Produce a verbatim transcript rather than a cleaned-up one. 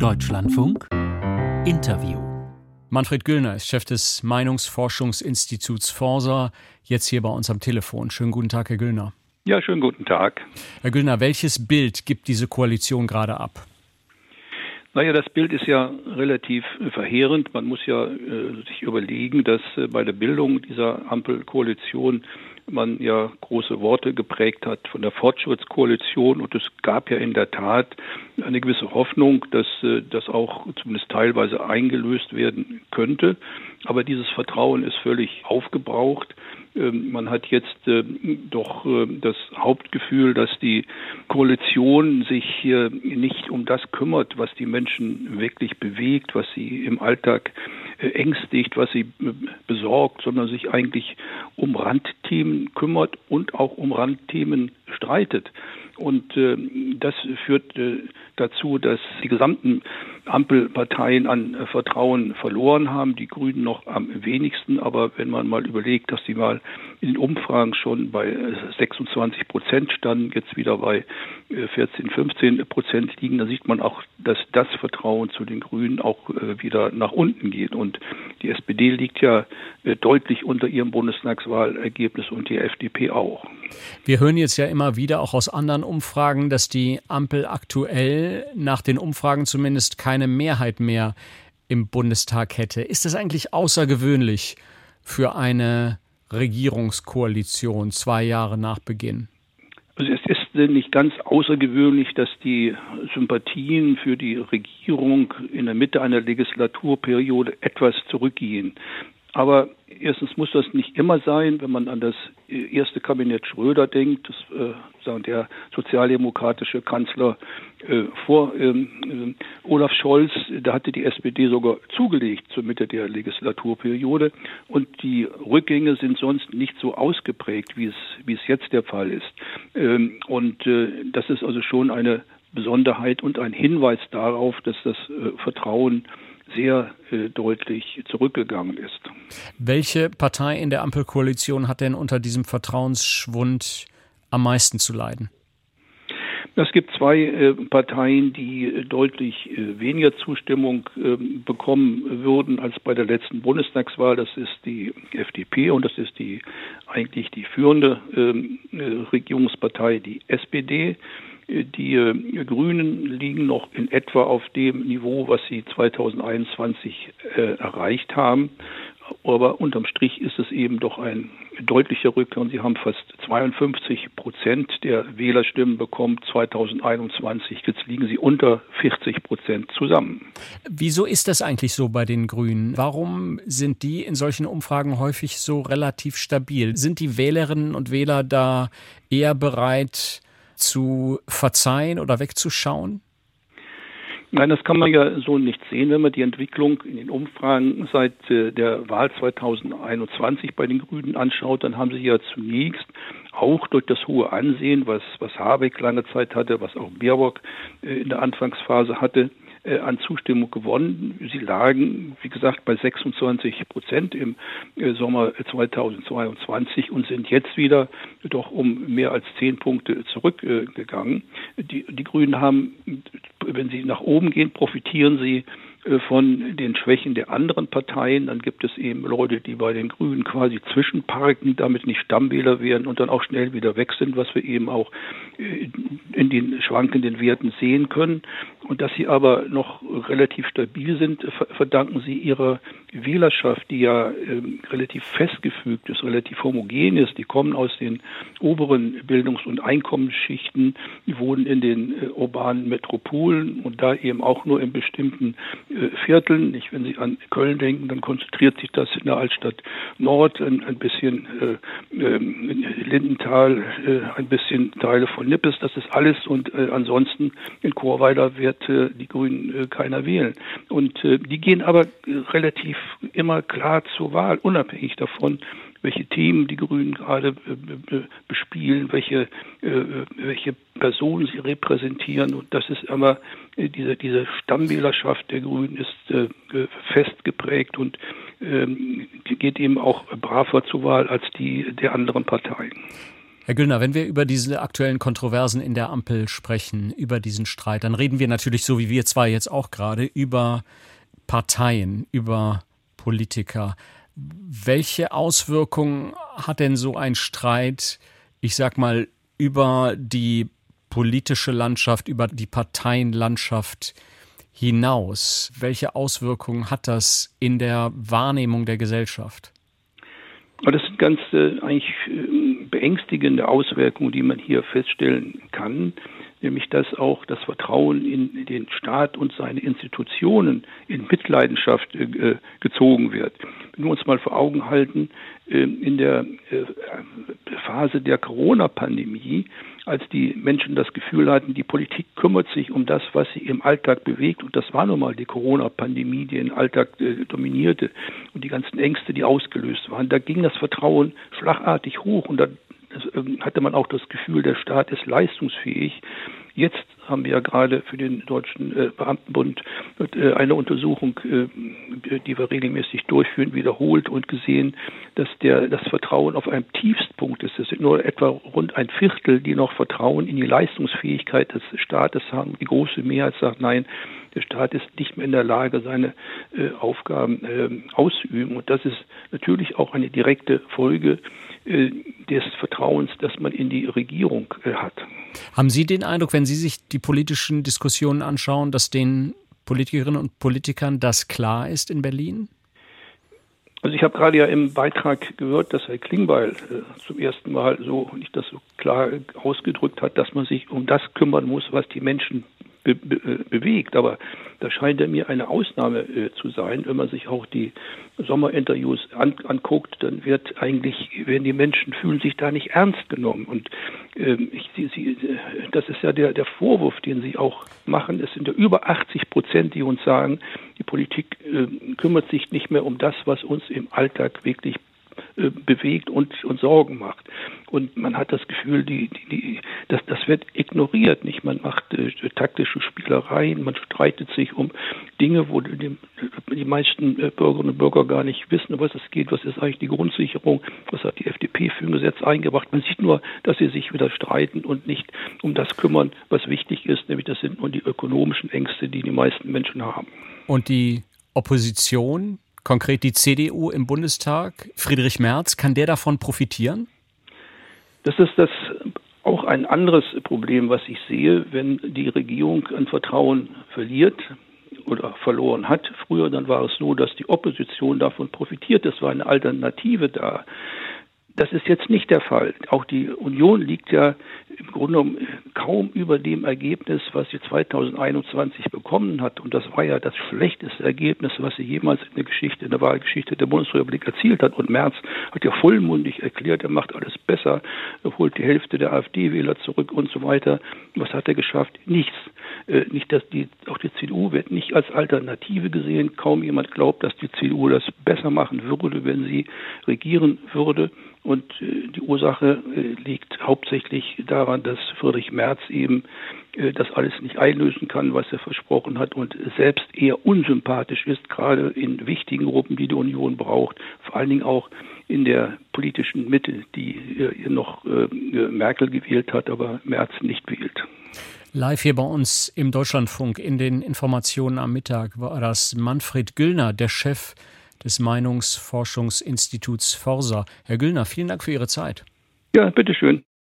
Deutschlandfunk Interview. Manfred Güllner ist Chef des Meinungsforschungsinstituts Forsa, jetzt hier bei uns am Telefon. Schönen guten Tag, Herr Güllner. Ja, schönen guten Tag. Herr Güllner, welches Bild gibt diese Koalition gerade ab? Naja, das Bild ist ja relativ verheerend. Man muss ja äh, sich überlegen, dass äh, bei der Bildung dieser Ampelkoalition man ja große Worte geprägt hat von der Fortschrittskoalition, und es gab ja in der Tat eine gewisse Hoffnung, dass äh, das auch zumindest teilweise eingelöst werden könnte. Aber dieses Vertrauen ist völlig aufgebraucht. Ähm, man hat jetzt äh, doch äh, das Hauptgefühl, dass die Koalition sich hier nicht um das kümmert, was die Menschen wirklich bewegt, was sie im Alltag äh, ängstigt, was sie äh, besorgt, sondern sich eigentlich um Randthemen kümmert und auch um Randthemen streitet. Und äh, das führt äh, dazu, dass die gesamten Ampelparteien an äh, Vertrauen verloren haben, die Grünen noch am wenigsten. Aber wenn man mal überlegt, dass sie mal in den Umfragen schon bei äh, sechsundzwanzig Prozent standen, jetzt wieder bei äh, vierzehn, fünfzehn Prozent liegen, dann sieht man auch, dass das Vertrauen zu den Grünen auch äh, wieder nach unten geht. Und die S P D liegt ja äh, deutlich unter ihrem Bundestagswahlergebnis und die F D P auch. Wir hören jetzt ja immer wieder auch aus anderen Umfragen, dass die Ampel aktuell nach den Umfragen zumindest keine Mehrheit mehr im Bundestag hätte. Ist das eigentlich außergewöhnlich für eine Regierungskoalition zwei Jahre nach Beginn? Also es ist nicht ganz außergewöhnlich, dass die Sympathien für die Regierung in der Mitte einer Legislaturperiode etwas zurückgehen. Aber erstens muss das nicht immer sein, wenn man an das erste Kabinett Schröder denkt, das, äh, sagen der sozialdemokratische Kanzler äh, vor ähm, äh, Olaf Scholz, da hatte die S P D sogar zugelegt zur Mitte der Legislaturperiode, und die Rückgänge sind sonst nicht so ausgeprägt, wie es wie es jetzt der Fall ist. Ähm, und äh, das ist also schon eine Besonderheit und ein Hinweis darauf, dass das äh, Vertrauen sehr äh, deutlich zurückgegangen ist. Welche Partei in der Ampelkoalition hat denn unter diesem Vertrauensschwund am meisten zu leiden? Es gibt zwei äh, Parteien, die äh, deutlich äh, weniger Zustimmung äh, bekommen würden als bei der letzten Bundestagswahl. Das ist die F D P und das ist die eigentlich die führende äh, Regierungspartei, die S P D. Die äh, Grünen liegen noch in etwa auf dem Niveau, was sie zweitausendeinundzwanzig äh, erreicht haben. Aber unterm Strich ist es eben doch ein deutlicher Rückgang. Sie haben fast zweiundfünfzig Prozent der Wählerstimmen bekommen zweitausendeinundzwanzig. Jetzt liegen sie unter vierzig Prozent zusammen. Wieso ist das eigentlich so bei den Grünen? Warum sind die in solchen Umfragen häufig so relativ stabil? Sind die Wählerinnen und Wähler da eher bereit zu verzeihen oder wegzuschauen? Nein, das kann man ja so nicht sehen, wenn man die Entwicklung in den Umfragen seit äh, der Wahl zweitausendeinundzwanzig bei den Grünen anschaut. Dann haben sie ja zunächst auch durch das hohe Ansehen, was, was Habeck lange Zeit hatte, was auch Baerbock äh, in der Anfangsphase hatte, äh, an Zustimmung gewonnen. Sie lagen, wie gesagt, bei sechsundzwanzig Prozent im äh, Sommer zweitausendzweiundzwanzig und sind jetzt wieder doch um mehr als zehn Punkte zurückgegangen. Äh, die, die Grünen haben, wenn sie nach oben gehen, profitieren sie äh, von den Schwächen der anderen Parteien. Dann gibt es eben Leute, die bei den Grünen quasi zwischenparken, damit nicht Stammwähler werden und dann auch schnell wieder weg sind, was wir eben auch äh, in den schwankenden Werten sehen können. Und dass sie aber noch relativ stabil sind, verdanken sie ihrer Wählerschaft, die ja äh, relativ festgefügt ist, relativ homogen ist. Die kommen aus den oberen Bildungs- und Einkommensschichten, die wohnen in den äh, urbanen Metropolen und da eben auch nur in bestimmten äh, Vierteln. Nicht, wenn Sie an Köln denken, dann konzentriert sich das in der Altstadt Nord, ein, ein bisschen äh, äh, Lindenthal, äh, ein bisschen Teile von Nippes, das ist alles, und äh, ansonsten in Chorweiler wird äh, die Grünen äh, keiner wählen. Und äh, die gehen aber äh, relativ immer klar zur Wahl, unabhängig davon, welche Themen die Grünen gerade äh, bespielen, welche, äh, welche Personen sie repräsentieren. Und das ist immer, äh, diese, diese Stammwählerschaft der Grünen ist äh, fest geprägt und äh, geht eben auch braver zur Wahl als die der anderen Parteien. Herr Güllner, wenn wir über diese aktuellen Kontroversen in der Ampel sprechen, über diesen Streit, dann reden wir natürlich, so wie wir zwei jetzt auch gerade, über Parteien, über Politiker. Welche Auswirkungen hat denn so ein Streit, ich sag mal, über die politische Landschaft, über die Parteienlandschaft hinaus? Welche Auswirkungen hat das in der Wahrnehmung der Gesellschaft? Das sind ganz äh, eigentlich äh, beängstigende Auswirkungen, die man hier feststellen kann, nämlich dass auch das Vertrauen in den Staat und seine Institutionen in Mitleidenschaft äh, gezogen wird. Wenn wir uns mal vor Augen halten, äh, in der äh, Phase der Corona-Pandemie, als die Menschen das Gefühl hatten, die Politik kümmert sich um das, was sie im Alltag bewegt. Und das war nun mal die Corona-Pandemie, die den Alltag äh, dominierte und die ganzen Ängste, die ausgelöst waren. Da ging das Vertrauen schlagartig hoch und da äh, hatte man auch das Gefühl, der Staat ist leistungsfähig. Jetzt haben wir ja gerade für den Deutschen äh, Beamtenbund äh, eine Untersuchung, äh, die wir regelmäßig durchführen, wiederholt und gesehen, dass der, das Vertrauen auf einem Tiefstpunkt ist. Es sind nur etwa rund ein Viertel, die noch Vertrauen in die Leistungsfähigkeit des Staates haben. Die große Mehrheit sagt, nein, der Staat ist nicht mehr in der Lage, seine äh, Aufgaben äh, auszuüben. Und das ist natürlich auch eine direkte Folge äh, des Vertrauens, das man in die Regierung äh, hat. Haben Sie den Eindruck, wenn Sie sich die politischen Diskussionen anschauen, dass den Politikerinnen und Politikern das klar ist in Berlin? Also ich habe gerade ja im Beitrag gehört, dass Herr Klingbeil äh, zum ersten Mal so nicht das so klar ausgedrückt hat, dass man sich um das kümmern muss, was die Menschen be- be- bewegt. Aber da scheint er mir eine Ausnahme äh, zu sein. Wenn man sich auch die Sommerinterviews an, anguckt, dann wird eigentlich, werden die Menschen fühlen sich da nicht ernst genommen. Und ähm, ich, sie, sie, das ist ja der, der Vorwurf, den sie auch machen. Es sind ja über achtzig Prozent, die uns sagen, die Politik äh, kümmert sich nicht mehr um das, was uns im Alltag wirklich äh, bewegt und, und Sorgen macht. Und man hat das Gefühl, die, die, die, das, das wird ignoriert. Nicht? Man macht äh, taktische Spielereien, man streitet sich um Dinge, wo die, die meisten äh, Bürgerinnen und Bürger gar nicht wissen, um was es geht. Was ist eigentlich die Grundsicherung? Was hat die F D P für ein Gesetz eingebracht? Man sieht nur, dass sie sich wieder streiten und nicht um das kümmern, was wichtig ist. Nämlich das sind nur die ökonomischen Ängste, die die meisten Menschen haben. Und die Opposition, konkret die C D U im Bundestag, Friedrich Merz, kann der davon profitieren? Das ist das auch ein anderes Problem, was ich sehe, wenn die Regierung an Vertrauen verliert oder verloren hat. Früher dann war es so, dass die Opposition davon profitiert. Es war eine Alternative da. Das ist jetzt nicht der Fall. Auch die Union liegt ja im Grunde genommen kaum über dem Ergebnis, was sie zweitausendeinundzwanzig bekommen hat. Und das war ja das schlechteste Ergebnis, was sie jemals in der Geschichte, in der Wahlgeschichte der Bundesrepublik erzielt hat. Und Merz hat ja vollmundig erklärt, er macht alles besser, er holt die Hälfte der AfD-Wähler zurück und so weiter. Was hat er geschafft? Nichts. Äh, nicht, dass die, auch die C D U wird nicht als Alternative gesehen. Kaum jemand glaubt, dass die C D U das besser machen würde, wenn sie regieren würde. Und äh, die Ursache äh, liegt hauptsächlich daran, dass Friedrich Merz eben äh, das alles nicht einlösen kann, was er versprochen hat und selbst eher unsympathisch ist, gerade in wichtigen Gruppen, die die Union braucht, vor allen Dingen auch in der politischen Mitte, die äh, noch äh, Merkel gewählt hat, aber Merz nicht wählt. Live hier bei uns im Deutschlandfunk in den Informationen am Mittag war das Manfred Güllner, der Chef des Meinungsforschungsinstituts Forsa. Herr Güllner, vielen Dank für Ihre Zeit. Ja, bitteschön.